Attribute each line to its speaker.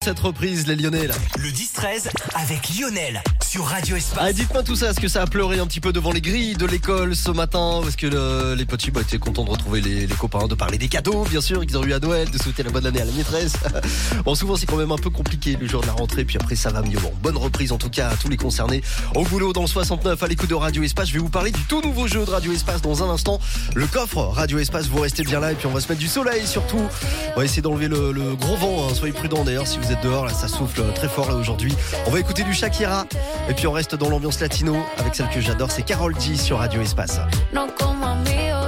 Speaker 1: Cette reprise, les Lyonnais là.
Speaker 2: Le 10-13 avec Lionel sur Radio Espace.
Speaker 1: Ah, dites-moi tout ça, est-ce que ça a pleuré un petit peu devant les grilles de l'école ce matin? Est-ce que les petits étaient contents de retrouver les copains, de parler des cadeaux bien sûr qu'ils ont eu à Noël, de souhaiter la bonne année à la maîtresse? Bon, souvent c'est quand même un peu compliqué le jour de la rentrée, puis après ça va mieux. Bon, bonne reprise en tout cas à tous les concernés. Au boulot dans le 69 à l'écoute de Radio Espace, je vais vous parler du tout nouveau jeu de Radio Espace dans un instant. Le coffre Radio Espace, vous restez bien là et puis on va se mettre du soleil surtout. On va essayer d'enlever le gros vent, hein. Soyez prudents d'ailleurs si vous êtes dehors, là ça souffle très fort là aujourd'hui. On va écouter du Shakira et puis on reste dans l'ambiance latino avec celle que j'adore, c'est Karol G sur Radio Espace.
Speaker 3: No como amigo.